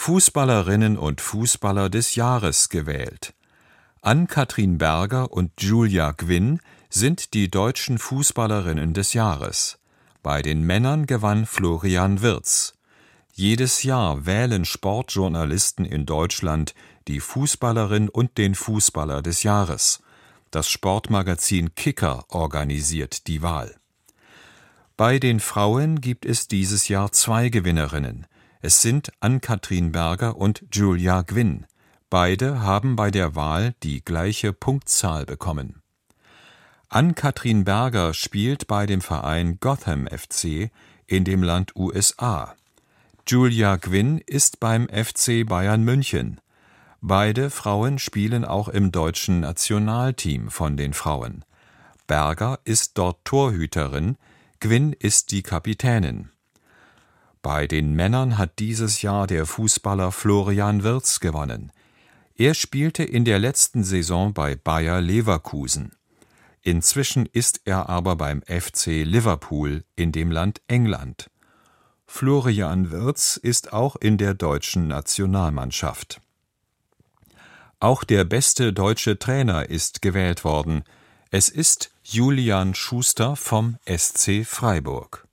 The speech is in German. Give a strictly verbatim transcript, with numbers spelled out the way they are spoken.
Fußballerinnen und Fußballer des Jahres gewählt. Ann-Kathrin Berger und Julia Gwynn sind die deutschen Fußballerinnen des Jahres. Bei den Männern gewann Florian Wirtz. Jedes Jahr wählen Sportjournalisten in Deutschland die Fußballerin und den Fußballer des Jahres. Das Sportmagazin Kicker organisiert die Wahl. Bei den Frauen gibt es dieses Jahr zwei Gewinnerinnen. Es sind Ann-Kathrin Berger und Julia Gwynn. Beide haben bei der Wahl die gleiche Punktzahl bekommen. Ann-Kathrin Berger spielt bei dem Verein Gotham F C in dem Land U S A. Julia Gwynn ist beim F C Bayern München. Beide Frauen spielen auch im deutschen Nationalteam von den Frauen. Berger ist dort Torhüterin, Gwynn ist die Kapitänin. Bei den Männern hat dieses Jahr der Fußballer Florian Wirtz gewonnen. Er spielte in der letzten Saison bei Bayer Leverkusen. Inzwischen ist er aber beim F C Liverpool in dem Land England. Florian Wirtz ist auch in der deutschen Nationalmannschaft. Auch der beste deutsche Trainer ist gewählt worden. Es ist Julian Schuster vom S C Freiburg.